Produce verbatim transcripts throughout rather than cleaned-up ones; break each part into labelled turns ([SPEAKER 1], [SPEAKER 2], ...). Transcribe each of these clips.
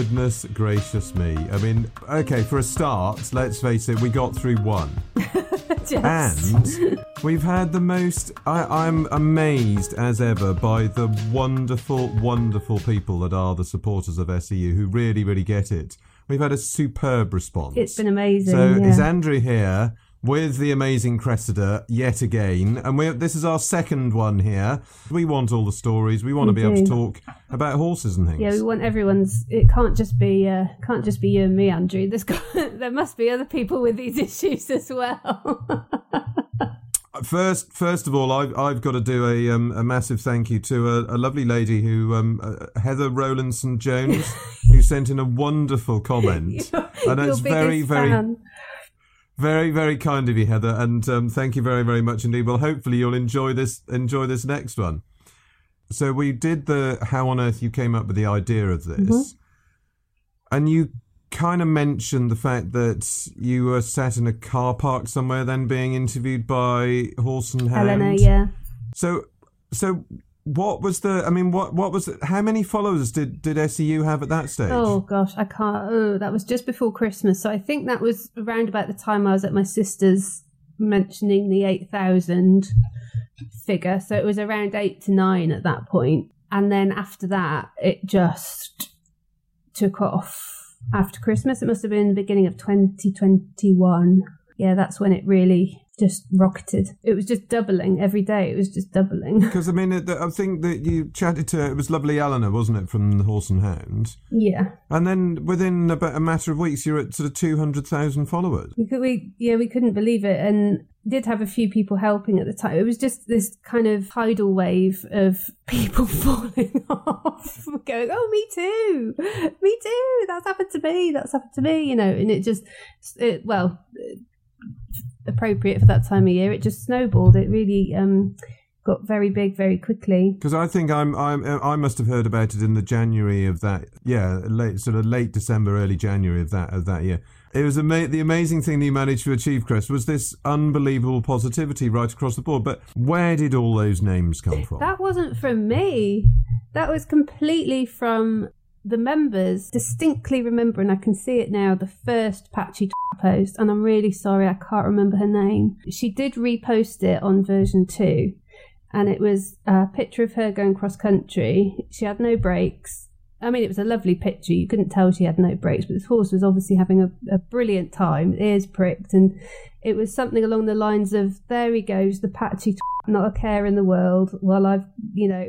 [SPEAKER 1] Goodness gracious me. I mean, okay, for a start, let's face it, we got through one.
[SPEAKER 2] Just.
[SPEAKER 1] And we've had the most... I, I'm amazed, as ever, by the wonderful, wonderful people that are the supporters of S E U who really, really get it. We've had a superb response.
[SPEAKER 2] It's been amazing,
[SPEAKER 1] So
[SPEAKER 2] yeah.
[SPEAKER 1] is Andrew here with the amazing Cressida yet again. And we this is our second one here. We want all the stories. We want
[SPEAKER 2] We
[SPEAKER 1] to be able
[SPEAKER 2] do.
[SPEAKER 1] to talk about horses and things.
[SPEAKER 2] Yeah, we want everyone's. It can't just be uh, can't just be you and me, Andrew. There's got, there must be other people with these issues as well.
[SPEAKER 1] First, first of all, I've I've got to do a um, a massive thank you to a, a lovely lady who um, uh, Heather Rowlandson Jones, who sent in a wonderful comment,
[SPEAKER 2] Your-
[SPEAKER 1] and
[SPEAKER 2] your
[SPEAKER 1] it's very
[SPEAKER 2] biggest
[SPEAKER 1] very.
[SPEAKER 2] fan.
[SPEAKER 1] Very, very kind of you, Heather, and um, thank you very, very much indeed. Well, hopefully you'll enjoy this enjoy this next one. So we did the how on earth you came up with the idea of this,
[SPEAKER 2] Mm-hmm.
[SPEAKER 1] and you kind of mentioned the fact that you were sat in a car park somewhere, then being interviewed by Horse and Hound.
[SPEAKER 2] Helena, yeah.
[SPEAKER 1] So, so what was the? I mean, what what was? It, how many followers did did S E U have at that stage?
[SPEAKER 2] Oh gosh, I can't. Oh, that was just before Christmas, so I think that was around about the time I was at my sister's mentioning the eight thousand figure. So it was around eight to nine at that point, and then after that, it just took off. After Christmas, it must have been the beginning of twenty twenty-one. Yeah, that's when it really just rocketed. It was just doubling every day. It was just doubling.
[SPEAKER 1] Because I mean, it, I think that you chatted to it was lovely Eleanor, wasn't it, from the Horse and Hound?
[SPEAKER 2] Yeah.
[SPEAKER 1] And then within about a matter of weeks, you're at sort of two hundred thousand followers.
[SPEAKER 2] We, could, we yeah, we couldn't believe it, and did have a few people helping at the time. It was just this kind of tidal wave of people falling off, going, "Oh, me too, me too. That's happened to me. That's happened to me." You know, and it just, it, well, appropriate for that time of year. It just snowballed. It really um, got very big very quickly.
[SPEAKER 1] Because I think I'm, I'm, I must have heard about it in the January of that, yeah, late, sort of late December, early January of that of that year. It was ama- the amazing thing that you managed to achieve, Chris, was this unbelievable positivity right across the board. But where did all those names come from?
[SPEAKER 2] That wasn't from me. That was completely from the members. Distinctly remember, and I can see it now, the first Patchy post, and I'm really sorry I can't remember her name. She did repost it on version two, and it was a picture of her going cross country. She had no brakes. I mean, it was a lovely picture. You couldn't tell she had no brakes, but this horse was obviously having a, a brilliant time, ears pricked, and it was something along the lines of, "There he goes, the patchy, not a care in the world, while I've, you know,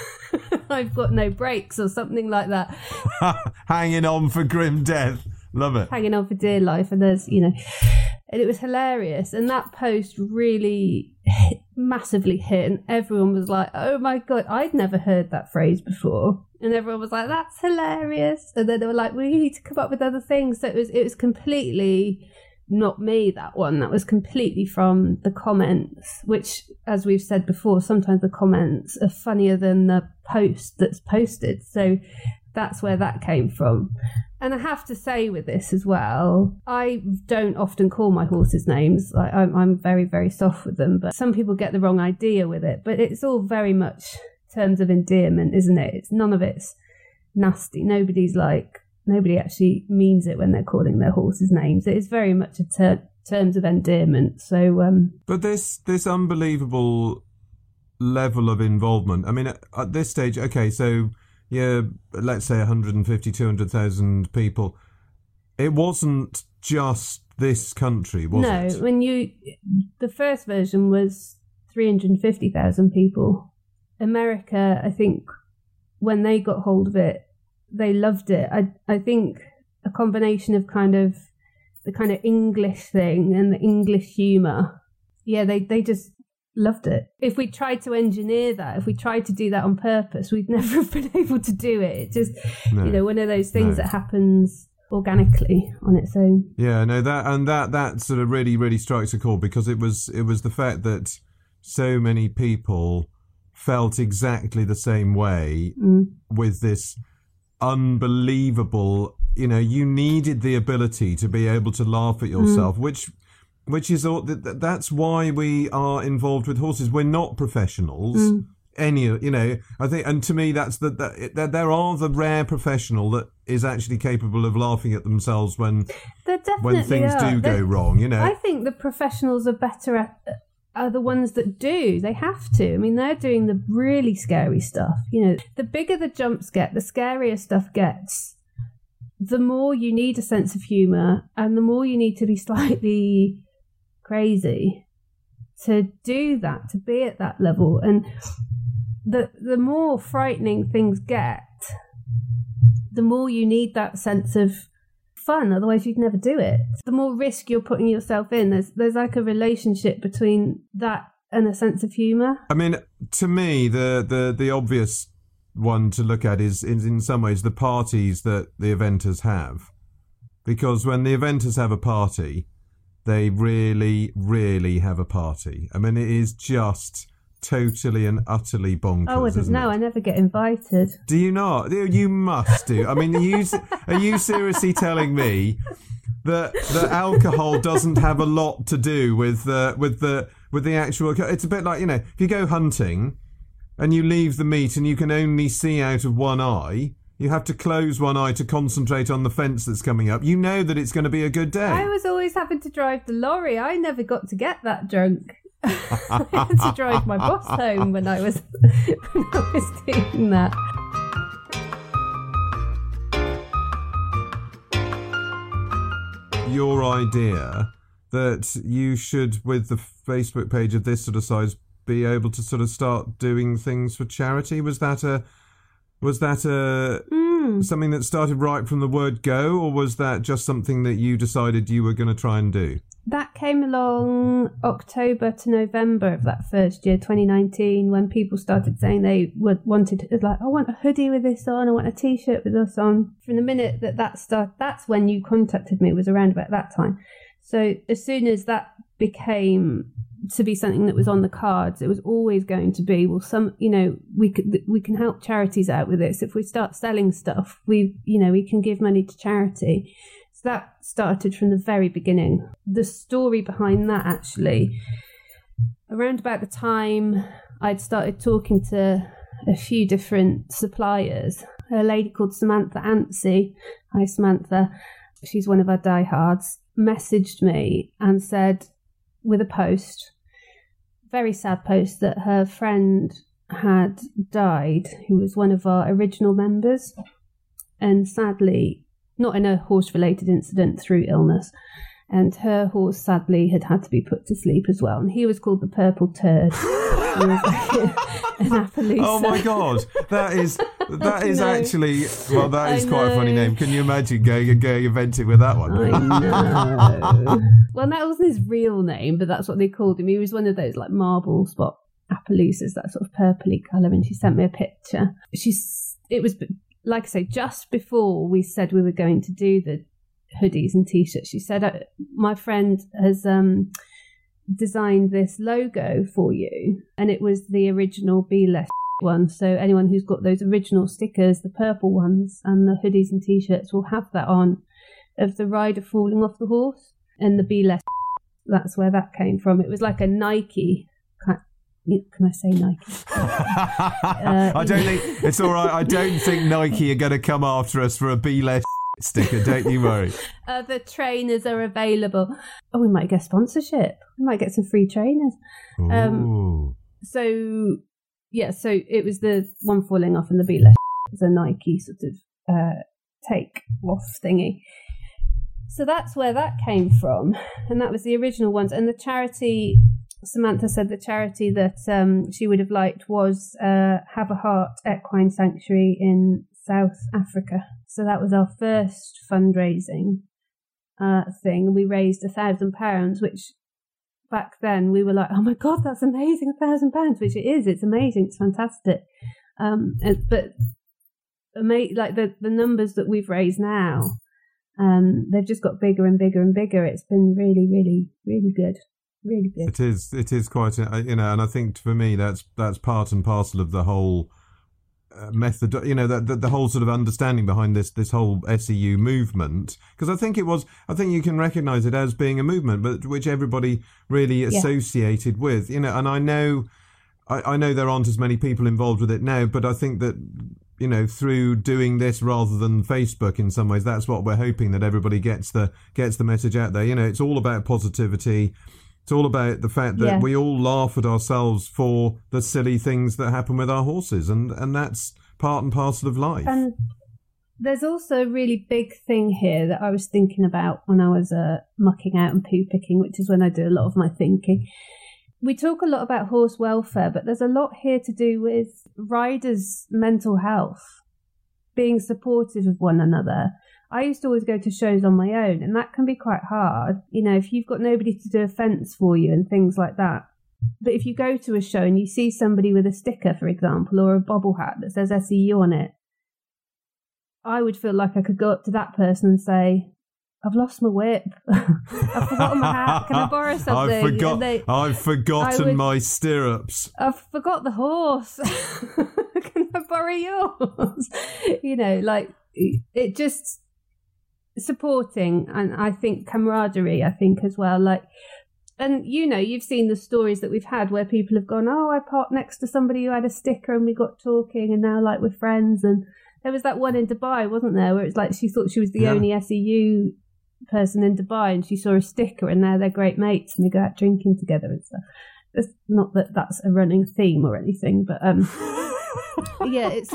[SPEAKER 2] I've got no brakes," or something like that.
[SPEAKER 1] Hanging on for grim death. Love it.
[SPEAKER 2] Hanging on for dear life, and there's, you know, and it was hilarious. And that post really hit, massively hit, and everyone was like, "Oh my God, I'd never heard that phrase before." And everyone was like, "That's hilarious." And then they were like, "We need to come up with other things." So it was it was completely not me, that one. That was completely from the comments, which, as we've said before, sometimes the comments are funnier than the post that's posted. So that's where that came from. And I have to say with this as well, I don't often call my horses names. Like, I'm, I'm very, very soft with them, but some people get the wrong idea with it. But it's all very much terms of endearment, isn't it? It's none of it's nasty. Nobody's like, nobody actually means it when they're calling their horses names. It is very much a ter- terms of endearment. So, um,
[SPEAKER 1] But this this unbelievable level of involvement. I mean, at, at this stage, okay, so yeah, let's say one hundred fifty, two hundred thousand people. It wasn't just this country, was
[SPEAKER 2] no,
[SPEAKER 1] it?
[SPEAKER 2] when you, the first version was three hundred fifty thousand people. America, I think, when they got hold of it, they loved it. I I think a combination of kind of the kind of English thing and the English humour. Yeah, they, they just loved it. If we tried to engineer that, if we tried to do that on purpose, we'd never have been able to do it. It just,
[SPEAKER 1] No.
[SPEAKER 2] you know, one of those things
[SPEAKER 1] No.
[SPEAKER 2] that happens organically on its own.
[SPEAKER 1] Yeah, no, that and that that sort of really really strikes a chord, because it was it was the fact that so many people felt exactly the same way
[SPEAKER 2] Mm.
[SPEAKER 1] with this unbelievable, you know, you needed the ability to be able to laugh at yourself, mm. which which is all that that's why we are involved with horses. We're not professionals.
[SPEAKER 2] Mm.
[SPEAKER 1] any, you know, I think, and to me, that's the, the, the there are the rare professional that is actually capable of laughing at themselves when when things
[SPEAKER 2] are.
[SPEAKER 1] do
[SPEAKER 2] They're,
[SPEAKER 1] go wrong, you know.
[SPEAKER 2] I think the professionals are better at, are the ones that do. They have to. I mean, they're doing the really scary stuff. You know, the bigger the jumps get, the scarier stuff gets, the more you need a sense of humour and the more you need to be slightly crazy to do that, to be at that level. And the the more frightening things get, the more you need that sense of fun, otherwise you'd never do it. The more risk you're putting yourself in, there's there's like a relationship between that and a sense of humour.
[SPEAKER 1] I mean, to me, the the, the obvious one to look at is, is in some ways the parties that the eventers have. Because when the eventers have a party, they really, really have a party. I mean, it is just totally and utterly bonkers.
[SPEAKER 2] Oh, I don't know. I never get invited.
[SPEAKER 1] Do you not? You must do. I mean, are you, are you seriously telling me that that alcohol doesn't have a lot to do with the with the with the actual? It's a bit like, you know, if you go hunting and you leave the meat and you can only see out of one eye. You have to close one eye to concentrate on the fence that's coming up. You know that it's going to be a good day.
[SPEAKER 2] I was always having to drive the lorry. I never got to get that drunk. I had to drive my boss home when I was when I was doing that.
[SPEAKER 1] Your idea that you should, with the Facebook page of this sort of size, be able to sort of start doing things for charity, was that a... Was that a, mm. something that started right from the word go, or was that just something that you decided you were going to try and do?
[SPEAKER 2] That came along October to November of that first year, twenty nineteen, when people started saying they would wanted, like, I want a hoodie with this on, I want a T-shirt with this on. From the minute that that started, that's when you contacted me, it was around about that time. So as soon as that became to be something that was on the cards, it was always going to be, well, some, you know, we could, we can help charities out with this. If we start selling stuff, we, you know, we can give money to charity. So that started from the very beginning. The story behind that, actually, around about the time I'd started talking to a few different suppliers, a lady called Samantha Antsy, hi Samantha, she's one of our diehards, messaged me and said, with a post, very sad post, that her friend had died, who was one of our original members, and sadly, not in a horse-related incident, through illness, and her horse sadly had had to be put to sleep as well, and he was called the Purple Turd. He was like an Appaloosa.
[SPEAKER 1] Oh my god, that is that is actually, well, that is quite a funny name. Can you imagine going and going eventing with that one?
[SPEAKER 2] I know. Well, that wasn't his real name, but that's what they called him. He was one of those like marble spot Appaloosas, that sort of purpley colour, and she sent me a picture. She's it was, like I say, just before we said we were going to do the hoodies and T-shirts, she said, uh, my friend has um, designed this logo for you, and it was the original Be Less one. So anyone who's got those original stickers, the purple ones, and the hoodies and T-shirts will have that on, of the rider falling off the horse, and the Be Less. That's where that came from. It was like a Nike. Can I say Nike? uh,
[SPEAKER 1] I don't think it's all right. I don't think Nike are going to come after us for a Be Less sticker. Don't you worry.
[SPEAKER 2] Uh, the trainers are available. Oh, we might get sponsorship. We might get some free trainers. Um, so yeah, so it was the one falling off and the Be Less. It was a Nike sort of uh, take off thingy. So that's where that came from, and that was the original ones. And the charity, Samantha said, the charity that um, she would have liked was uh, Have a Heart Equine Sanctuary in South Africa. So that was our first fundraising uh, thing. We raised a thousand pounds, which back then we were like, oh my God, that's amazing, a thousand pounds, which it is. It's amazing. It's fantastic. Um, but like the, the numbers that we've raised now, um, they've just got bigger and bigger and bigger. It's been really, really, really good. Really good.
[SPEAKER 1] It is. It is quite, a, you know, and I think for me that's that's part and parcel of the whole uh, method. You know, that the, the whole sort of understanding behind this this whole S E U movement. Because I think it was. I think you can recognise it as being a movement, but which everybody really associated yeah. with. You know, and I know. I, I know there aren't as many people involved with it now, but I think that, you know, through doing this rather than Facebook in some ways, that's what we're hoping, that everybody gets the gets the message out there. You know, it's all about positivity. It's all about the fact that
[SPEAKER 2] yeah.
[SPEAKER 1] we all laugh at ourselves for the silly things that happen with our horses, and, and that's part and parcel of life.
[SPEAKER 2] And there's also a really big thing here that I was thinking about when I was uh, mucking out and poo picking, which is when I do a lot of my thinking. We talk a lot about horse welfare, but there's a lot here to do with riders' mental health, being supportive of one another. I used to always go to shows on my own, and that can be quite hard. You know, if you've got nobody to do a fence for you and things like that. But if you go to a show and you see somebody with a sticker, for example, or a bobble hat that says S E U on it, I would feel like I could go up to that person and say, I've lost my whip. I've forgotten my hat. Can I borrow something?
[SPEAKER 1] I've, forgot,
[SPEAKER 2] they,
[SPEAKER 1] I've forgotten
[SPEAKER 2] would,
[SPEAKER 1] my stirrups.
[SPEAKER 2] I've forgot the horse. Can I borrow yours? You know, like, it just supporting, and I think camaraderie, I think as well. Like, and you know, you've seen the stories that we've had where people have gone, oh, I parked next to somebody who had a sticker and we got talking and now like we're friends. And there was that one in Dubai, wasn't there, where it's like she thought she was the yeah. only S E U person in Dubai and she saw a sticker and now they're great mates and they go out drinking together and stuff. It's not that that's a running theme or anything, but um yeah, it's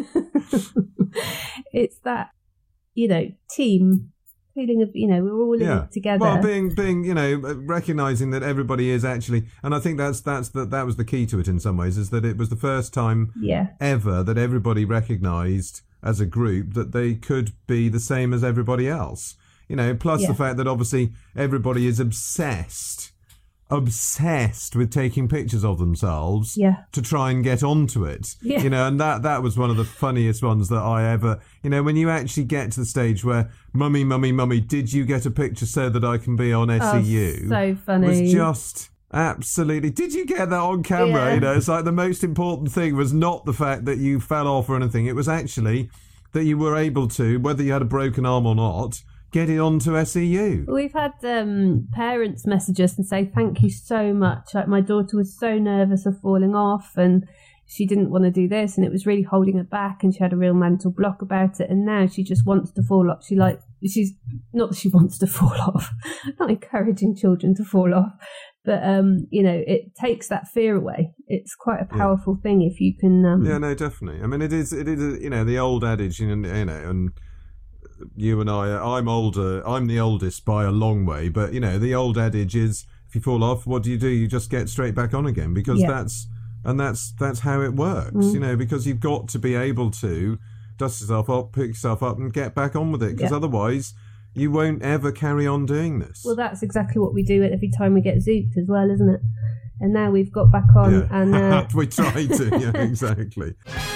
[SPEAKER 2] it's that, you know, team feeling of, you know, we're all in
[SPEAKER 1] yeah.
[SPEAKER 2] it together.
[SPEAKER 1] Well, being being you know, recognizing that everybody is actually, and I think that's that's the, that was the key to it in some ways, is that it was the first time
[SPEAKER 2] yeah.
[SPEAKER 1] ever that everybody recognized as a group that they could be the same as everybody else. You know, plus yeah. the fact that obviously everybody is obsessed obsessed with taking pictures of themselves
[SPEAKER 2] yeah.
[SPEAKER 1] to try and get onto it.
[SPEAKER 2] Yeah.
[SPEAKER 1] You know, and that that was one of the funniest ones that I ever, you know, when you actually get to the stage where mummy, mummy, mummy, did you get a picture so that I can be on S E U?
[SPEAKER 2] Oh, so funny.
[SPEAKER 1] Was just absolutely, did you get that on camera?
[SPEAKER 2] Yeah.
[SPEAKER 1] You know, it's like the most important thing was not the fact that you fell off or anything. It was actually that you were able to, whether you had a broken arm or not, get it onto S E U.
[SPEAKER 2] We've had um, parents message us and say, thank you so much. Like, my daughter was so nervous of falling off and she didn't want to do this and it was really holding her back and she had a real mental block about it. And now she just wants to fall off. She like, she's not that she wants to fall off. I'm not encouraging children to fall off. But, um, you know, it takes that fear away. It's quite a powerful yeah. thing if you can... Um,
[SPEAKER 1] yeah, no, definitely. I mean, it is, it is, you know, the old adage, you know, you know and... you and I, I'm older, I'm the oldest by a long way, but, you know, the old adage is, if you fall off, what do you do? You just get straight back on again, because yeah. that's, and that's, that's how it works, mm. you know, because you've got to be able to dust yourself up, pick yourself up and get back on with it, because yeah. otherwise you won't ever carry on doing this.
[SPEAKER 2] Well, that's exactly what we do every time we get zooped as well, isn't it? And now we've got back on
[SPEAKER 1] yeah.
[SPEAKER 2] and... Uh...
[SPEAKER 1] we try to, yeah, exactly.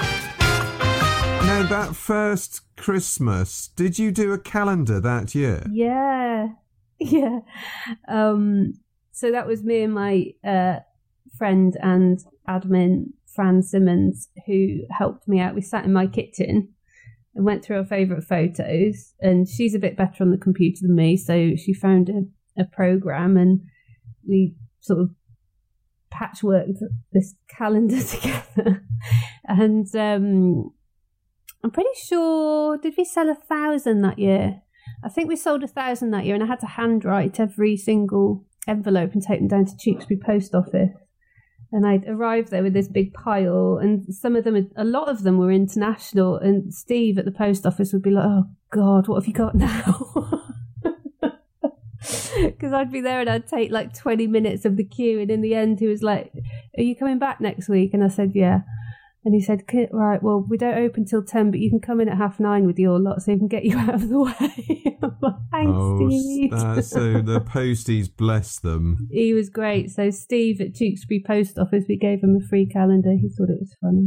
[SPEAKER 1] Now, that first Christmas, did you do a calendar that year?
[SPEAKER 2] Yeah, yeah. Um, so that was me and my uh, friend and admin, Fran Simmons, who helped me out. We sat in my kitchen and went through our favourite photos, and she's a bit better on the computer than me, so she found a, a program and we sort of patchworked this calendar together. And... Um, I'm pretty sure, did we sell a thousand that year? I think we sold a thousand that year, and I had to handwrite every single envelope and take them down to Tewkesbury Post Office. And I'd arrived there with this big pile, and some of them, a lot of them were international, and Steve at the post office would be like, oh God, what have you got now? Because I'd be there and I'd take like twenty minutes of the queue, and in the end he was like, are you coming back next week? And I said, yeah. And he said, right, well, we don't open till ten, but you can come in at half nine with your lot so we can get you out of the way. I'm like, thanks,
[SPEAKER 1] oh,
[SPEAKER 2] Steve.
[SPEAKER 1] Uh, so the posties, bless them.
[SPEAKER 2] He was great. So Steve at Tewkesbury Post Office, we gave him a free calendar. He thought it was funny.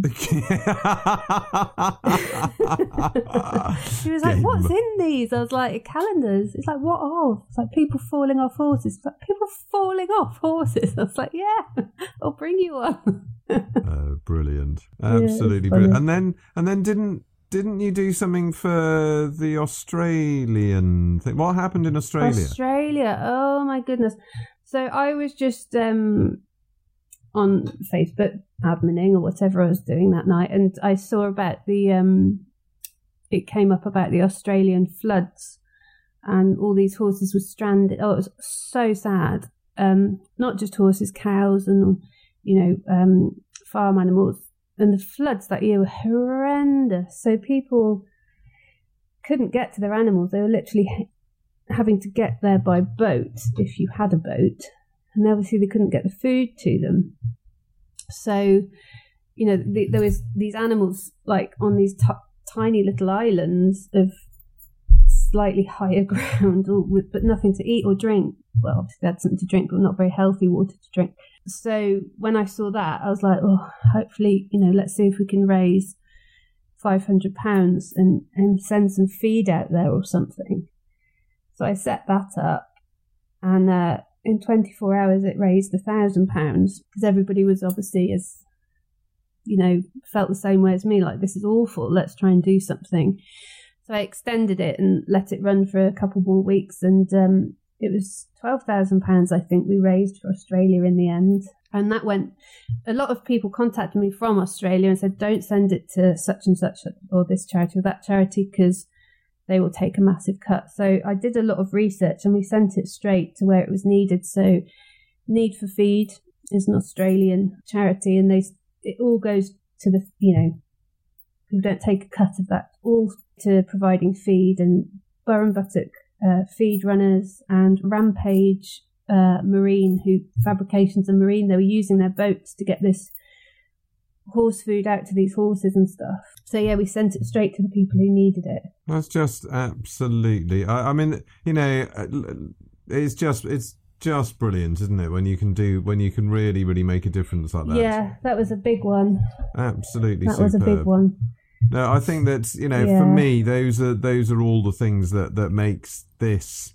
[SPEAKER 2] He was like, Game. What's in these? I was like, calendars. It's like, what of? It's like people falling off horses. It's like, people falling off horses. I was like, yeah, I'll bring you one.
[SPEAKER 1] Oh, brilliant. Absolutely yeah, brilliant. And then and then didn't didn't you do something for the Australian thing? What happened in Australia?
[SPEAKER 2] Australia. Oh my goodness. So I was just um on Facebook, admining or whatever I was doing that night, and I saw about the, um, it came up about the Australian floods, and all these horses were stranded. Oh, it was so sad. Um, not just horses, cows, and, you know, um, farm animals. And the floods that year were horrendous. So people couldn't get to their animals. They were literally having to get there by boat if you had a boat. And obviously they couldn't get the food to them. So, you know, the, there was these animals like on these t- tiny little islands of slightly higher ground, or with, but nothing to eat or drink. Well, obviously they had something to drink, but not very healthy water to drink. So when I saw that, I was like, oh, hopefully, you know, let's see if we can raise five hundred pounds and, and send some feed out there or something. So I set that up, and uh, in twenty-four hours it raised one thousand pounds, because everybody was obviously, as you know, felt the same way as me, like, this is awful, let's try and do something. So I extended it and let it run for a couple more weeks, and um, it was twelve thousand pounds, I think, we raised for Australia in the end. And that went, a lot of people contacted me from Australia and said, don't send it to such and such or this charity or that charity, because they will take a massive cut. So I did a lot of research, and we sent it straight to where it was needed. So Need for Feed is an Australian charity, and they it all goes to the, you know, we don't take a cut of that, all to providing feed. And Burren Buttock uh, Feed Runners and Rampage uh, Marine, who Fabrications and Marine, they were using their boats to get this horse food out to these horses and stuff. So yeah, we sent it straight to the people who needed it.
[SPEAKER 1] That's just absolutely, I, I mean, you know, it's just, it's just brilliant, isn't it? When you can do, when you can really, really make a difference like that.
[SPEAKER 2] Yeah, that was a big one.
[SPEAKER 1] Absolutely
[SPEAKER 2] That
[SPEAKER 1] superb.
[SPEAKER 2] was a big one.
[SPEAKER 1] No, I think that, you know,
[SPEAKER 2] Yeah.
[SPEAKER 1] for me, those are those are all the things that, that makes this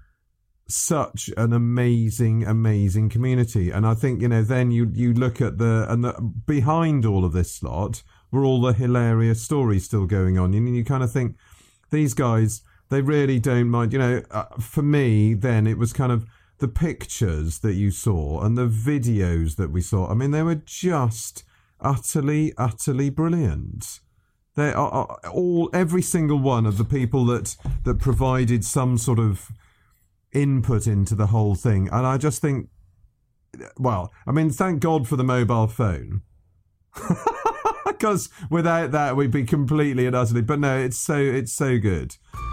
[SPEAKER 1] such an amazing, amazing community. And I think, you know, then you you look at the, and the, behind all of this lot were all the hilarious stories still going on. And you kind of think, these guys, they really don't mind. You know, uh, for me, then it was kind of the pictures that you saw and the videos that we saw. I mean, they were just utterly, utterly brilliant. They are all, every single one of the people that, that provided some sort of input into the whole thing. And I just think, well, I mean, thank God for the mobile phone. Because without that, we'd be completely and utterly, but no, it's so, it's so good.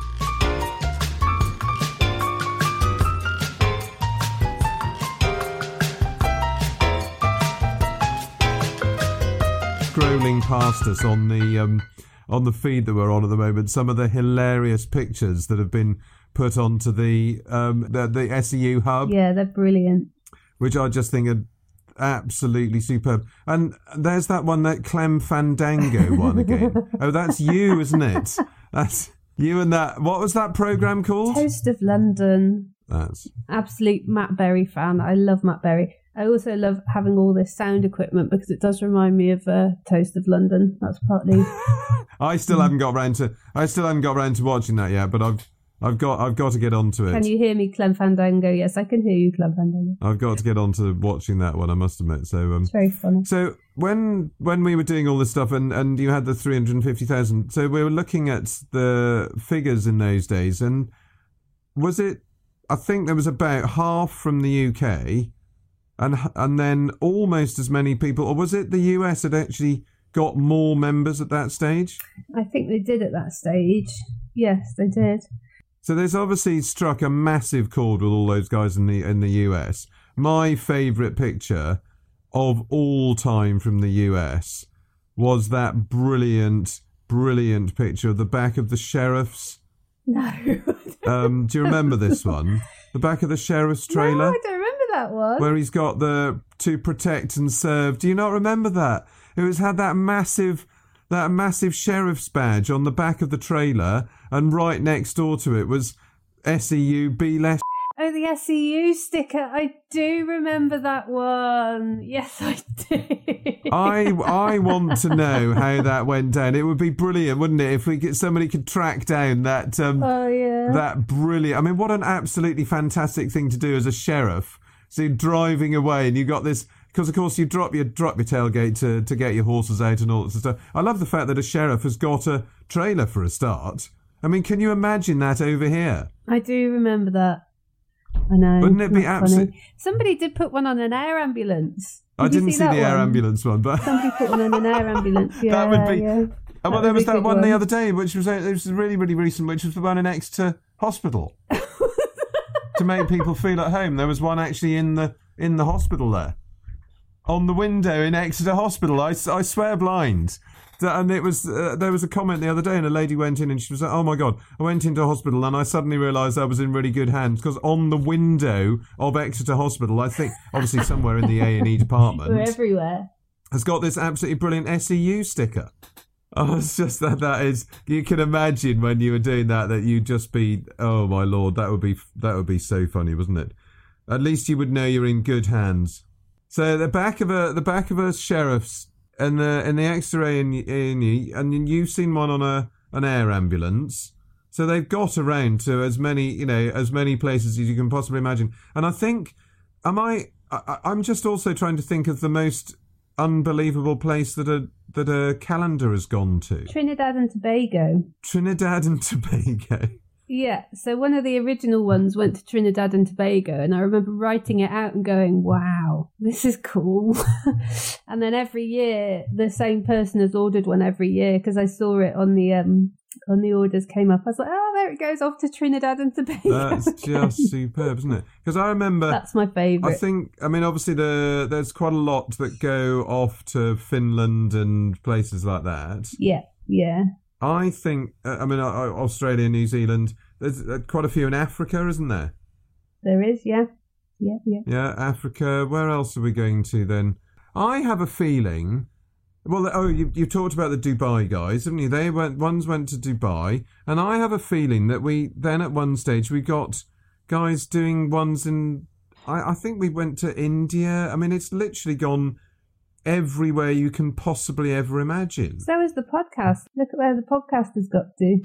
[SPEAKER 1] Scrolling past us on the um, on the feed that we're on at the moment, some of the hilarious pictures that have been put onto the um, the, the S E U hub.
[SPEAKER 2] Yeah, they're brilliant.
[SPEAKER 1] Which I just think are absolutely superb. And there's that one, that Clem Fandango one again. Oh, that's you, isn't it? That's you and that. What was that programme called?
[SPEAKER 2] Toast of London.
[SPEAKER 1] That's
[SPEAKER 2] Absolute Matt Berry fan. I love Matt Berry. I also love having all this sound equipment, because it does remind me of uh, Toast of London. That's partly.
[SPEAKER 1] I still haven't got around to. I still haven't got around to watching that yet, but I've, I've got, I've got to get onto it.
[SPEAKER 2] Can you hear me, Clem Fandango? Yes, I can hear you, Clem Fandango.
[SPEAKER 1] I've got to get onto watching that one, I must admit. So, um,
[SPEAKER 2] It's very funny.
[SPEAKER 1] so when when we were doing all this stuff, and, and you had the three hundred and fifty thousand, so we were looking at the figures in those days, and was it? I think there was about half from the U K. And and then almost as many people, or was it the U S had actually got more members at that stage?
[SPEAKER 2] I think they did at that stage. Yes, they did.
[SPEAKER 1] So there's obviously struck a massive chord with all those guys in the in the U S. My favourite picture of all time from the U S was that brilliant, brilliant picture of the back of the sheriff's.
[SPEAKER 2] No.
[SPEAKER 1] um, do you remember this one? The back of the sheriff's trailer?
[SPEAKER 2] No, I don't remember that one.
[SPEAKER 1] Where he's got the to protect and serve. Do you not remember that? It was had that massive that massive sheriff's badge on the back of the trailer, and right next door to it was S E U Be Less.
[SPEAKER 2] Oh, the S E U sticker. I do remember that one. Yes, I do.
[SPEAKER 1] I I want to know how that went down. It would be brilliant, wouldn't it, if we could, somebody could track down that um,
[SPEAKER 2] Oh, yeah.
[SPEAKER 1] that brilliant. I mean, what an absolutely fantastic thing to do as a sheriff. So you're driving away and you got this because of course you drop your drop your tailgate to, to get your horses out and all that sort of stuff. I love the fact that a sheriff has got a trailer for a start. I mean, can you imagine that over here?
[SPEAKER 2] I do remember that. I know.
[SPEAKER 1] Wouldn't it be absolutely...
[SPEAKER 2] Somebody did put one on an air ambulance. Did
[SPEAKER 1] I didn't
[SPEAKER 2] see,
[SPEAKER 1] see
[SPEAKER 2] the
[SPEAKER 1] one? air ambulance one, but...
[SPEAKER 2] Somebody put one on an air ambulance, yeah.
[SPEAKER 1] That would be...
[SPEAKER 2] Yeah.
[SPEAKER 1] Oh, well, there was that one, one the other day, which was, it was really, really recent, which was the one in Exeter Hospital. To make people feel at home. There was one actually in the in the hospital there. On the window in Exeter Hospital. I, I swear blind. And it was uh, there was a comment the other day, and a lady went in and she was like, "Oh my God, I went into hospital and I suddenly realised I was in really good hands because on the window of Exeter Hospital, I think obviously somewhere in the A and E department,
[SPEAKER 2] we're everywhere,
[SPEAKER 1] has got this absolutely brilliant S E U sticker." Oh, it's just that that is. You can imagine when you were doing that that you'd just be, oh my Lord, that would be that would be so funny, wasn't it? At least you would know you're in good hands. So the back of a the back of a sheriff's. And the in the X-ray and and you've seen one on a an air ambulance, so they've got around to as many you know as many places as you can possibly imagine. And I think, am I, I I'm just also trying to think of the most unbelievable place that a that a calendar has gone to.
[SPEAKER 2] Trinidad and Tobago.
[SPEAKER 1] Trinidad and Tobago.
[SPEAKER 2] Yeah, so one of the original ones went to Trinidad and Tobago, and I remember writing it out and going, wow, this is cool. And then every year, the same person has ordered one every year, because I saw it on the um on the orders came up. I was like, oh, there it goes, off to Trinidad and Tobago.
[SPEAKER 1] That's just superb, isn't it? Because I remember...
[SPEAKER 2] That's my favourite.
[SPEAKER 1] I think, I mean, obviously the there's quite a lot that go off to Finland and places like that.
[SPEAKER 2] Yeah, yeah.
[SPEAKER 1] I think, uh, I mean, uh, Australia, New Zealand, there's uh, quite a few in Africa, isn't there?
[SPEAKER 2] There is, yeah. Yeah, yeah.
[SPEAKER 1] Yeah, Africa. Where else are we going to then? I have a feeling, well, oh, you, you talked about the Dubai guys, haven't you? They went, ones went to Dubai, and I have a feeling that we, then at one stage, we got guys doing ones in, I, I think we went to India. I mean, it's literally gone everywhere you can possibly ever imagine.
[SPEAKER 2] So is the podcast. Look at where the podcast has got to.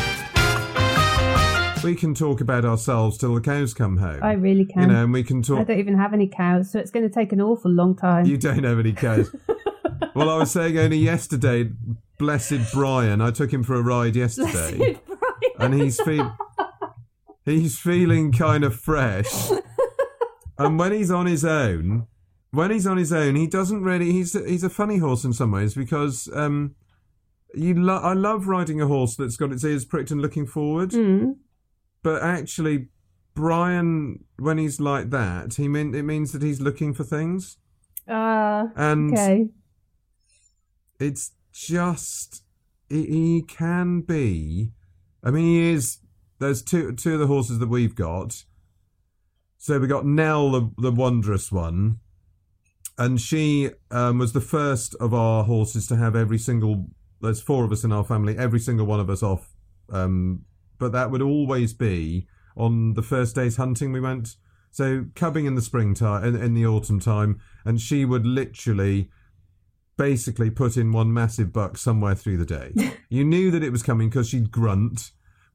[SPEAKER 1] We can talk about ourselves till the cows come home.
[SPEAKER 2] I really can.
[SPEAKER 1] You know, and we can talk...
[SPEAKER 2] I don't even have any cows, so it's going to take an awful long time.
[SPEAKER 1] You don't have any cows. Well, I was saying only yesterday, blessed Brian, I took him for a ride yesterday.
[SPEAKER 2] Blessed Brian.
[SPEAKER 1] And he's, fe- he's feeling kind of fresh. And when he's on his own... When he's on his own, he doesn't really... He's he's a funny horse in some ways because um, you lo- I love riding a horse that's got its ears pricked and looking forward.
[SPEAKER 2] Mm.
[SPEAKER 1] But actually, Brian, when he's like that, he mean it means that he's looking for things.
[SPEAKER 2] Ah, uh,
[SPEAKER 1] and
[SPEAKER 2] okay.
[SPEAKER 1] It's just... He, he can be... I mean, he is... There's two two of the horses that we've got. So we got Nell, the, the wondrous one. And she um, was the first of our horses to have every single... There's four of us in our family, every single one of us off. Um, but that would always be on the first day's hunting we went. So cubbing in the springtime, in, in the autumn time, and she would literally basically put in one massive buck somewhere through the day. You knew that it was coming because she'd grunt.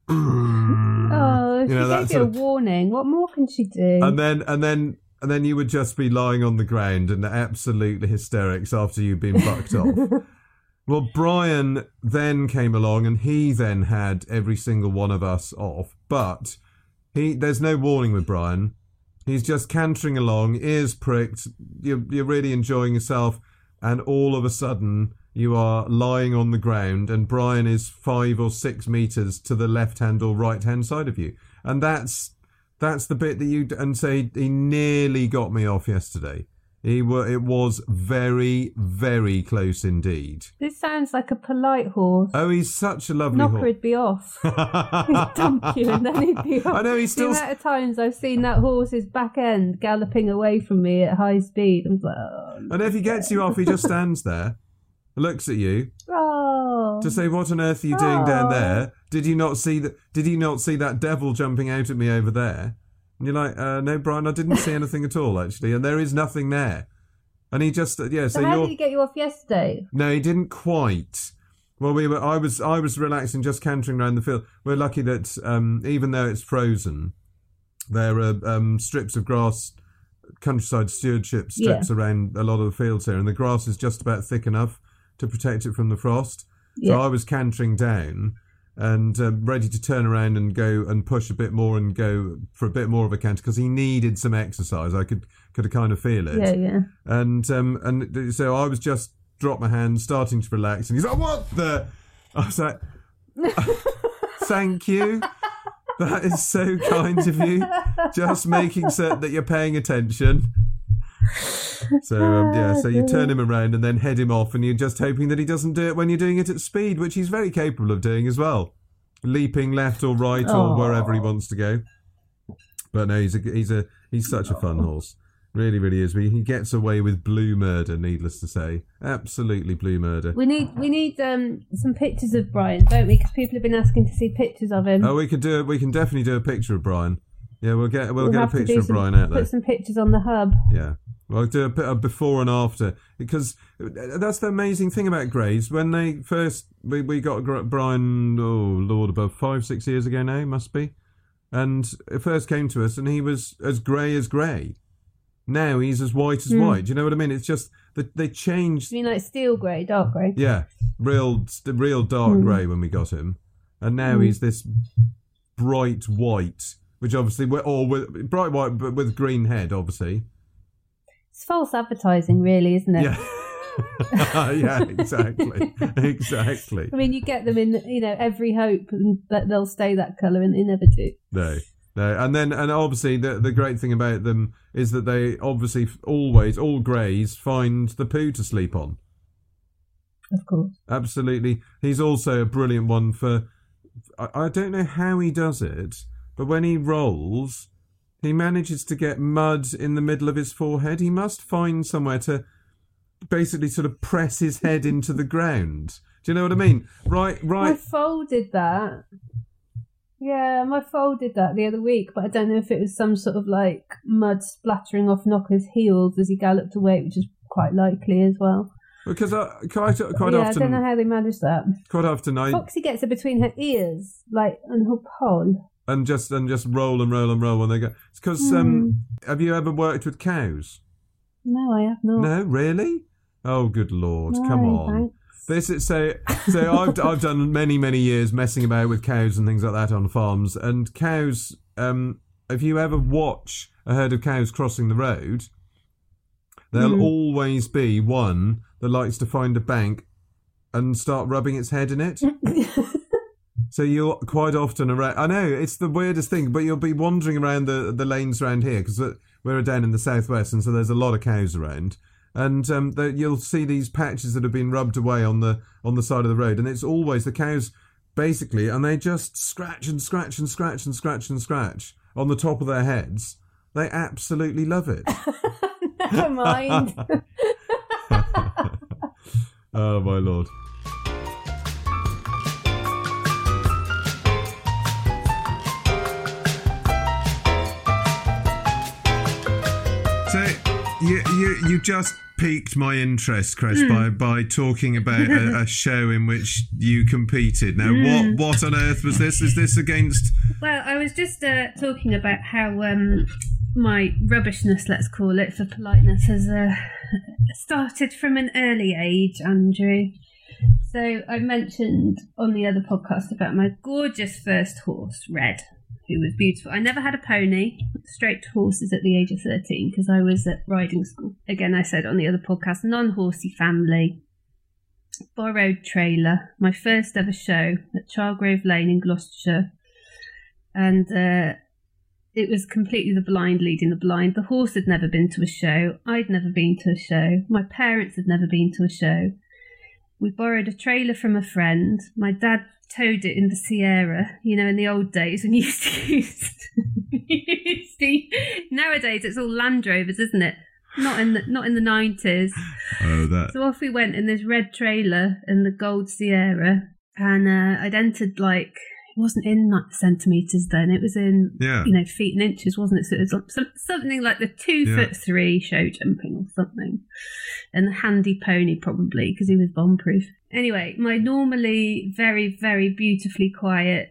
[SPEAKER 2] Oh,
[SPEAKER 1] you know,
[SPEAKER 2] she
[SPEAKER 1] that
[SPEAKER 2] gave
[SPEAKER 1] sort
[SPEAKER 2] you a
[SPEAKER 1] of...
[SPEAKER 2] warning. What more can she do?
[SPEAKER 1] And then, and then... And then you would just be lying on the ground in absolutely hysterics after you'd been bucked off. Well, Brian then came along and he then had every single one of us off. But he there's no warning with Brian. He's just cantering along, ears pricked. You're, you're really enjoying yourself. And all of a sudden, you are lying on the ground and Brian is five or six metres to the left-hand or right-hand side of you. And that's... That's the bit that you... And say he nearly got me off yesterday. He were. It was very, very close indeed.
[SPEAKER 2] This sounds like a polite horse.
[SPEAKER 1] Oh, he's such a lovely
[SPEAKER 2] Knocker
[SPEAKER 1] horse.
[SPEAKER 2] would be off. He'd dump you and then he'd be off.
[SPEAKER 1] I know, he's still...
[SPEAKER 2] The amount of times I've seen that horse's back end galloping away from me at high speed. I'm like, oh,
[SPEAKER 1] and if he gets you off, he just stands there, looks at you,
[SPEAKER 2] oh.
[SPEAKER 1] to say, "What on earth are you doing oh. down there? Did you not see that? Did you not see that devil jumping out at me over there?" And you're like, uh, "No, Brian, I didn't see anything at all, actually." And there is nothing there. And he just, yeah. So,
[SPEAKER 2] so how
[SPEAKER 1] you're...
[SPEAKER 2] did he get you off yesterday?
[SPEAKER 1] No, he didn't quite. Well, we were. I was. I was relaxing, just cantering around the field. We're lucky that um, even though it's frozen, there are um, strips of grass countryside stewardship steps
[SPEAKER 2] Yeah.
[SPEAKER 1] around a lot of the fields here, and the grass is just about thick enough to protect it from the frost.
[SPEAKER 2] Yeah.
[SPEAKER 1] So I was cantering down and uh, ready to turn around and go and push a bit more and go for a bit more of a canter because he needed some exercise. I could could kind of feel it.
[SPEAKER 2] Yeah, yeah.
[SPEAKER 1] And um, and so I was just dropped my hand, starting to relax, and he's like, "What the?" I was like, "Thank you. That is so kind of you. Just making certain that you're paying attention." So um, yeah, so you turn him around and then head him off, and you're just hoping that he doesn't do it when you're doing it at speed, which he's very capable of doing as well, leaping left or right or
[SPEAKER 2] Aww.
[SPEAKER 1] wherever he wants to go. But no, he's a he's a he's such a fun horse, really, really is. He gets away with blue murder, needless to say, absolutely blue murder.
[SPEAKER 2] We need we need um, some pictures of Brian, don't we? Because people have been asking to see pictures of him.
[SPEAKER 1] Oh, we could do it. We can definitely do a picture of Brian. Yeah, we'll get we'll,
[SPEAKER 2] We'll
[SPEAKER 1] get a
[SPEAKER 2] have to
[SPEAKER 1] picture
[SPEAKER 2] do
[SPEAKER 1] of
[SPEAKER 2] some-
[SPEAKER 1] Brian out there.
[SPEAKER 2] Put some pictures on the hub.
[SPEAKER 1] Yeah. Well, do a bit of before and after, because that's the amazing thing about greys. When they first, we, we got Gr- Brian, oh Lord, above five, six years ago now, must be. And it first came to us and he was as grey as grey. Now he's as white as
[SPEAKER 2] Mm.
[SPEAKER 1] white. Do you know what I mean? It's just that they changed.
[SPEAKER 2] You mean like steel grey, dark grey?
[SPEAKER 1] Yeah, real, st- real dark
[SPEAKER 2] Mm.
[SPEAKER 1] grey when we got him. And now
[SPEAKER 2] Mm.
[SPEAKER 1] he's this bright white, which obviously, we're, or with, bright white, but with green head, obviously.
[SPEAKER 2] It's false advertising, really, isn't it?
[SPEAKER 1] Yeah, yeah, exactly, exactly.
[SPEAKER 2] I mean, you get them in, you know, every hope that they'll stay that colour, and they never do.
[SPEAKER 1] No, no, and then and obviously the the great thing about them is that they obviously always all greys find the poo to sleep on.
[SPEAKER 2] Of course.
[SPEAKER 1] Absolutely, he's also a brilliant one for. I, I don't know how he does it, but when he rolls, he manages to get mud in the middle of his forehead. He must find somewhere to basically sort of press his head into the ground. Do you know what I mean? Right,
[SPEAKER 2] I
[SPEAKER 1] right.
[SPEAKER 2] folded that. Yeah, I folded that the other week, but I don't know if it was some sort of like mud splattering off Knocker's heels as he galloped away, which is quite likely as well.
[SPEAKER 1] Because I, quite quite
[SPEAKER 2] yeah,
[SPEAKER 1] often,
[SPEAKER 2] I don't know how they manage that.
[SPEAKER 1] quite often I
[SPEAKER 2] Foxy gets it between her ears, like, and her poll.
[SPEAKER 1] and just and just roll and roll and roll when they go. It's because um, have you ever worked with cows?
[SPEAKER 2] No, I have not.
[SPEAKER 1] No, really? Oh, good lord!
[SPEAKER 2] No,
[SPEAKER 1] Come on.
[SPEAKER 2] thanks.
[SPEAKER 1] This is so. So I've I've done many many years messing about with cows and things like that on farms. And cows, um, if you ever watch a herd of cows crossing the road, there'll
[SPEAKER 2] Mm.
[SPEAKER 1] always be one that likes to find a bank and start rubbing its head in it. So you'll quite often around. I know it's the weirdest thing, but you'll be wandering around the the lanes around here because we're down in the southwest, and so there's a lot of cows around. And um, the, you'll see these patches that have been rubbed away on the on the side of the road, and it's always the cows, basically, and they just scratch and scratch and scratch and scratch and scratch on the top of their heads. They absolutely love it.
[SPEAKER 2] Never mind.
[SPEAKER 1] Oh my lord. So you you you just piqued my interest, Chris,
[SPEAKER 2] Mm.
[SPEAKER 1] by by talking about a, a show in which you competed. Now,
[SPEAKER 2] Mm.
[SPEAKER 1] what what on earth was this? Is this against?
[SPEAKER 2] Well, I was just uh, talking about how um, my rubbishness, let's call it, for politeness, has uh, started from an early age, Andrew. So I mentioned on the other podcast about my gorgeous first horse, Red, who was beautiful. I never had a pony, straight to horses at the age of thirteen because I was at riding school. Again, I said on the other podcast, non-horsey family, borrowed trailer, my first ever show at Chargrove Lane in Gloucestershire. And uh, it was completely the blind leading the blind. The horse had never been to a show. I'd never been to a show. My parents had never been to a show. We borrowed a trailer from a friend. My dad towed it in the Sierra, you know, in the old days when you used to use... used to, nowadays it's all Land Rovers, isn't it? Not in the, not in the nineties.
[SPEAKER 1] Oh, that.
[SPEAKER 2] So off we went in this red trailer in the gold Sierra. And uh, I'd entered like... It wasn't in like centimetres then. It was in,
[SPEAKER 1] Yeah.
[SPEAKER 2] you know, feet and inches, wasn't it? So it was some, something like the two
[SPEAKER 1] Yeah.
[SPEAKER 2] foot three show jumping or something. And the handy pony probably because he was bomb proof. Anyway, my normally very, very beautifully quiet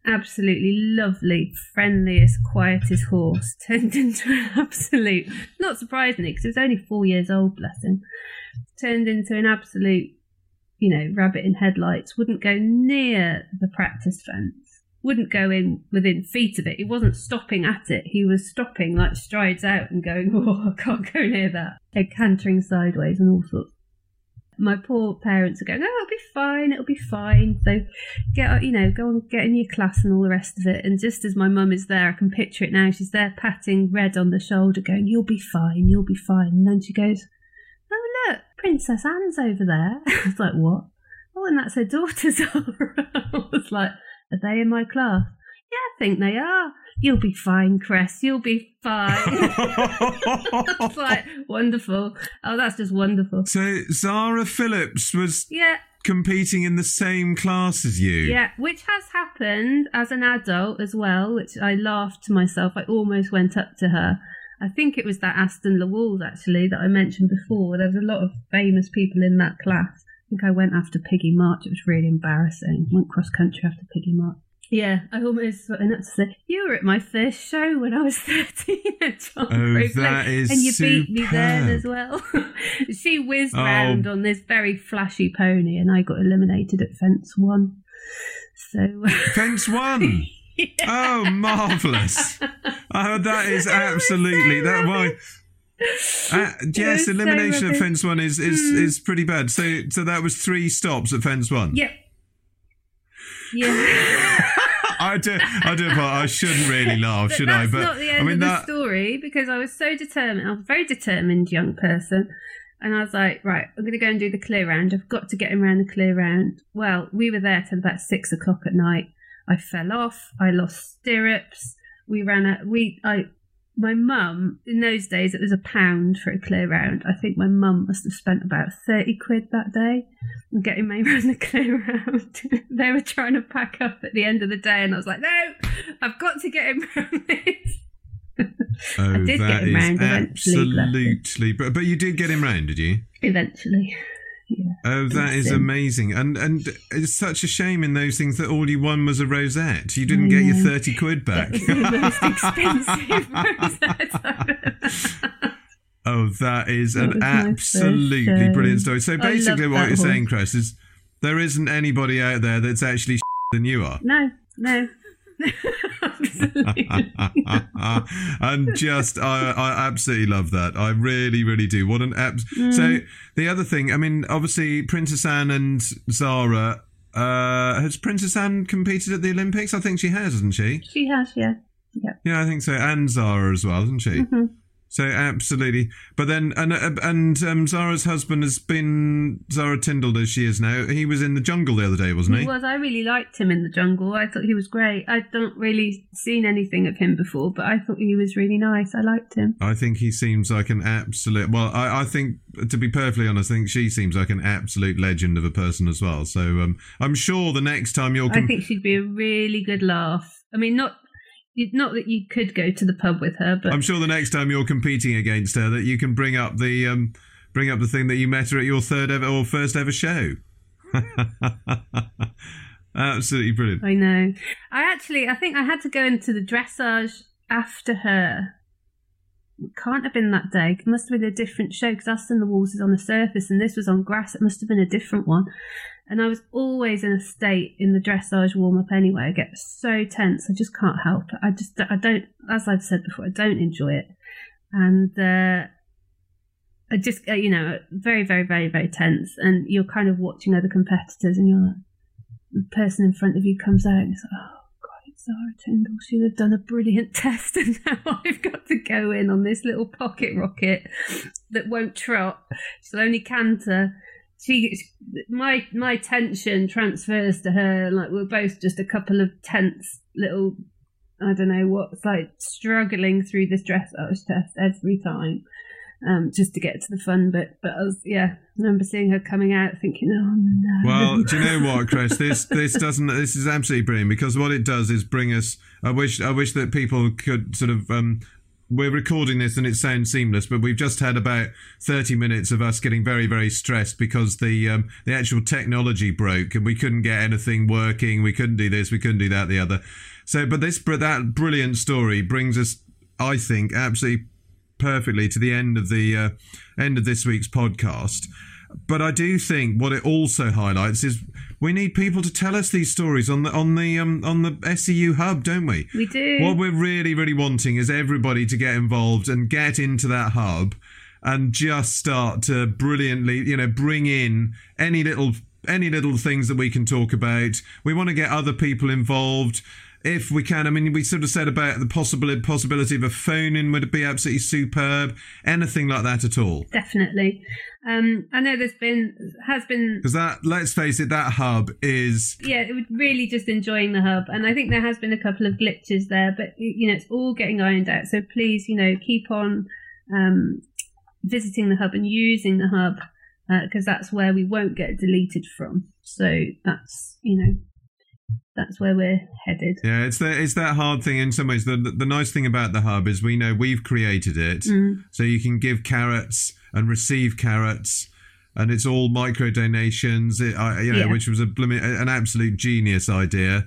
[SPEAKER 2] absolutely lovely, friendliest, quietest horse turned into an absolute, not surprisingly, because it was only four years old, bless him, turned into an absolute, you know, rabbit in headlights, wouldn't go near the practice fence, wouldn't go in within feet of it. He wasn't stopping at it. He was stopping like strides out and going, oh, I can't go near that. Head cantering sideways and all sorts. My poor parents are going, oh, it'll be fine, it'll be fine. So get, you know, go and get in your class and all the rest of it. And just as my mum is there, I can picture it now, she's there patting Red on the shoulder going, you'll be fine, you'll be fine. And then she goes, oh, look, Princess Anne's over there. I was like, what? Oh, and that's her daughter, Zara. I was like, are they in my class? Yeah, I think they are. You'll be fine, Cress. You'll be fine. It's like, wonderful. Oh, that's just wonderful.
[SPEAKER 1] So Zara Phillips was
[SPEAKER 2] yeah.
[SPEAKER 1] competing in the same class as you?
[SPEAKER 2] Yeah, which has happened as an adult as well, which I laughed to myself. I almost went up to her. I think it was that Aston LaWalls, actually, that I mentioned before. There was a lot of famous people in that class. I think I went after Piggy March. It was really embarrassing. Went cross-country after Piggy March. Yeah, I almost went up to say, you were at my first show when I was thirteen at John
[SPEAKER 1] Oh, that is
[SPEAKER 2] and you
[SPEAKER 1] superb.
[SPEAKER 2] beat me then as well. She whizzed
[SPEAKER 1] Oh.
[SPEAKER 2] round on this very flashy pony and I got eliminated at fence one. So
[SPEAKER 1] Fence one?
[SPEAKER 2] yeah.
[SPEAKER 1] Oh, marvellous. Oh, that is absolutely...
[SPEAKER 2] so
[SPEAKER 1] that why. Uh, yes,
[SPEAKER 2] was so
[SPEAKER 1] elimination at
[SPEAKER 2] rubbish.
[SPEAKER 1] fence one is, is,
[SPEAKER 2] Mm.
[SPEAKER 1] is pretty bad. So so that was three stops at fence one?
[SPEAKER 2] Yep. Yeah.
[SPEAKER 1] I do, I do, I shouldn't really laugh,
[SPEAKER 2] But
[SPEAKER 1] should
[SPEAKER 2] that's
[SPEAKER 1] I? But
[SPEAKER 2] not the end
[SPEAKER 1] I mean
[SPEAKER 2] of the
[SPEAKER 1] that.
[SPEAKER 2] story because I was so determined. I was a very determined young person. And I was like, right, I'm going to go and do the clear round. I've got to get him around the clear round. Well, we were there till about six o'clock at night. I fell off. I lost stirrups. We ran out. We, I, my mum, in those days, it was a pound for a clear round. I think my mum must have spent about thirty quid that day getting me around the clear round. They were trying to pack up at the end of the day, and I was like, no, I've got to get him around this.
[SPEAKER 1] Oh,
[SPEAKER 2] I did
[SPEAKER 1] that
[SPEAKER 2] get him
[SPEAKER 1] is
[SPEAKER 2] round eventually, bless him.
[SPEAKER 1] absolutely. But but you did get him round, did you?
[SPEAKER 2] Eventually. Yeah.
[SPEAKER 1] Oh, that is amazing. And and it's such a shame in those things that all you won was a rosette. You didn't
[SPEAKER 2] I
[SPEAKER 1] get your
[SPEAKER 2] know.
[SPEAKER 1] thirty quid back.
[SPEAKER 2] That was the most expensive rosette I've ever.
[SPEAKER 1] Oh, that is
[SPEAKER 2] That
[SPEAKER 1] an
[SPEAKER 2] was my first
[SPEAKER 1] absolutely
[SPEAKER 2] show.
[SPEAKER 1] brilliant story. So
[SPEAKER 2] I
[SPEAKER 1] basically
[SPEAKER 2] love
[SPEAKER 1] what
[SPEAKER 2] that
[SPEAKER 1] you're saying,
[SPEAKER 2] horse.
[SPEAKER 1] Chris, is there isn't anybody out there that's actually than you are.
[SPEAKER 2] No, no. Absolutely.
[SPEAKER 1] And just I, I absolutely love that. I really, really do. What an abs-
[SPEAKER 2] Mm.
[SPEAKER 1] So the other thing, I mean, obviously Princess Anne and Zara. Uh, has Princess Anne competed at the Olympics? I think she has, hasn't she?
[SPEAKER 2] She has, yeah. Yeah.
[SPEAKER 1] Yeah, I think so. And Zara as well, hasn't she?
[SPEAKER 2] Mm-hmm.
[SPEAKER 1] So absolutely. But then, and and um, Zara's husband has been Zara Tyndall as she is now. He was in the jungle the other day, wasn't he?
[SPEAKER 2] He was. I really liked him in the jungle. I thought he was great. I'd not really seen anything of him before, but I thought he was really nice. I liked him.
[SPEAKER 1] I think he seems like an absolute... Well, I, I think, to be perfectly honest, I think she seems like an absolute legend of a person as well. So um, I'm sure the next time you're...
[SPEAKER 2] I think she'd be a really good laugh. I mean, not... Not that you could go to the pub with her, but
[SPEAKER 1] I'm sure the next time you're competing against her that you can bring up the um, bring up the thing that you met her at your third ever or first ever show. Absolutely brilliant.
[SPEAKER 2] I know. I actually, I think I had to go into the dressage after her. It can't have been that day. It must have been a different show because Aston LaWalls is on the surface and this was on grass. It must have been a different one. And I was always in a state in the dressage warm-up anyway. I get so tense. I just can't help it. I just, I don't, as I've said before, I don't enjoy it. And uh, I just, uh, you know, very, very, very, very tense. And you're kind of watching other competitors and you're like, the person in front of you comes out and it's like, oh, God, it's Zara Tyndall. She'll have done a brilliant test. And now I've got to go in on this little pocket rocket that won't trot. She'll only canter. She, my my tension transfers to her. Like we're both just a couple of tense little, I don't know what. It's like struggling through this dressage test every time, um, just to get to the fun bit. But I was, yeah, I remember seeing her coming out, thinking, oh no.
[SPEAKER 1] Well, do you know what, Chris? This this doesn't. This is absolutely brilliant because what it does is bring us. I wish I wish that people could sort of. Um, we're recording this and it sounds seamless, but we've just had about thirty minutes of us getting very, very stressed because the um, the actual technology broke and we couldn't get anything working. We couldn't do this, we couldn't do that, the other. So, but this that brilliant story brings us, I think, absolutely perfectly to the end of the uh, end of this week's podcast. But I do think what it also highlights is we need people to tell us these stories on the on the um, on the S C U hub, don't we?
[SPEAKER 2] We do.
[SPEAKER 1] What we're really, really wanting is everybody to get involved and get into that hub and just start to brilliantly, you know, bring in any little any little things that we can talk about. We want to get other people involved. If we can, I mean, we sort of said about the possible possibility of a phone-in would be absolutely superb. Anything like that at all?
[SPEAKER 2] Definitely. Um, I know there's been, has been...
[SPEAKER 1] Because that, let's face it, that hub is...
[SPEAKER 2] Yeah, it was really just enjoying the hub. And I think there has been a couple of glitches there, but, you know, it's all getting ironed out. So please, you know, keep on um, visiting the hub and using the hub, because uh, that's where we won't get deleted from. So that's, you know... That's where we're headed.
[SPEAKER 1] Yeah, it's that it's that hard thing in some ways. The, the the nice thing about the hub is we know we've created it,
[SPEAKER 2] mm.
[SPEAKER 1] so you can give carrots and receive carrots, and it's all micro donations. It, uh, you know,
[SPEAKER 2] yeah.
[SPEAKER 1] which was a an absolute genius idea.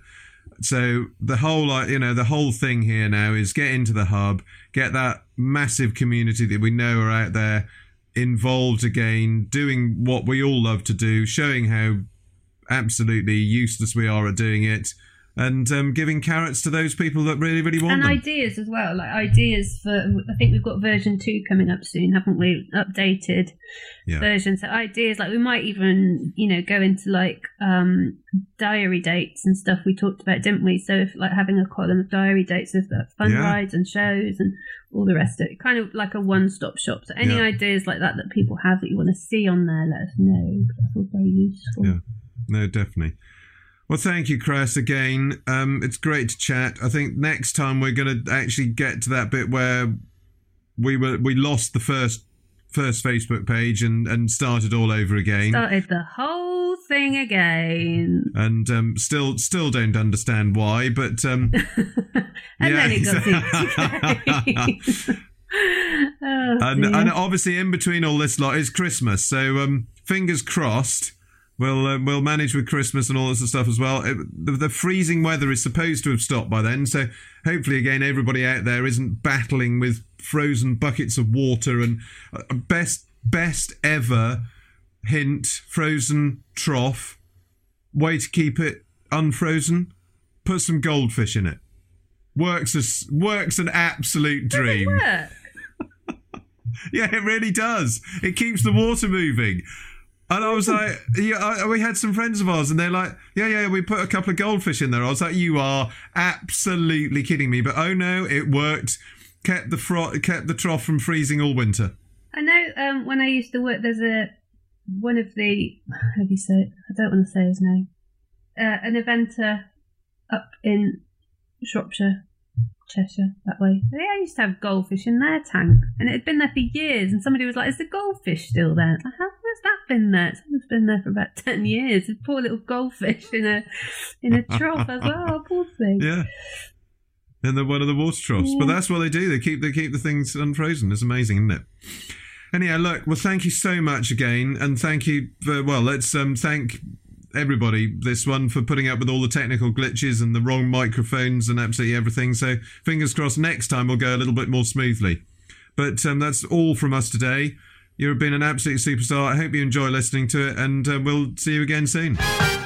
[SPEAKER 1] So the whole, you know, the whole thing here now is get into the hub, get that massive community that we know are out there involved again, doing what we all love to do, showing how absolutely useless we are at doing it, and um, giving carrots to those people that really, really want
[SPEAKER 2] and
[SPEAKER 1] them.
[SPEAKER 2] And ideas as well, like ideas for, I think we've got version two coming up soon, haven't we? Updated
[SPEAKER 1] yeah.
[SPEAKER 2] version. So ideas, like we might even, you know, go into like um, diary dates and stuff we talked about, didn't we? So if like having a column of diary dates of fun
[SPEAKER 1] yeah.
[SPEAKER 2] rides and shows and all the rest of it, kind of like a one-stop shop. So any
[SPEAKER 1] yeah.
[SPEAKER 2] ideas like that that people have that you want to see on there, let us know, because that's all very useful.
[SPEAKER 1] Yeah. No, definitely. Well, thank you, Chris, again. Um, it's great to chat. I think next time we're going to actually get to that bit where we were we lost the first first Facebook page and, and started all over again.
[SPEAKER 2] Started the whole thing again.
[SPEAKER 1] And um, still still don't understand why, but... Um,
[SPEAKER 2] and
[SPEAKER 1] yeah,
[SPEAKER 2] then it got
[SPEAKER 1] exactly. oh, and, and obviously in between all this lot is Christmas. So um, fingers crossed... We'll uh, we'll manage with Christmas and all this stuff as well. It, the, the freezing weather is supposed to have stopped by then, so hopefully, again, everybody out there isn't battling with frozen buckets of water. And uh, best best ever hint: frozen trough. Way to keep it unfrozen: put some goldfish in it. Works as works an absolute dream.
[SPEAKER 2] Does it work?
[SPEAKER 1] Yeah, it really does. It keeps the water moving. And I was like, yeah, I, we had some friends of ours and they're like, yeah, yeah, we put a couple of goldfish in there. I was like, you are absolutely kidding me. But oh no, it worked. Kept the fro- kept the trough from freezing all winter.
[SPEAKER 2] I know um, when I used to work, there's a, one of the, how do you say it? I don't want to say his name. Uh, an eventer up in Shropshire, Cheshire, that way. They used to have goldfish in their tank, and it had been there for years. And somebody was like, "Is the goldfish still there?" Like, how has that been there? It's been there for about ten years. A poor little goldfish in a in a trough as well. Poor thing.
[SPEAKER 1] Yeah, in the one of the water troughs. Yeah. But that's what they do. They keep they keep the things unfrozen. It's amazing, isn't it? Anyhow, look. Well, thank you so much again, and thank you for well. Let's um thank. everybody this one for putting up with all the technical glitches and the wrong microphones and absolutely everything. So fingers crossed next time we'll go a little bit more smoothly. But um, that's all from us today. You've been an absolute superstar. I hope you enjoy listening to it, and uh, we'll see you again soon.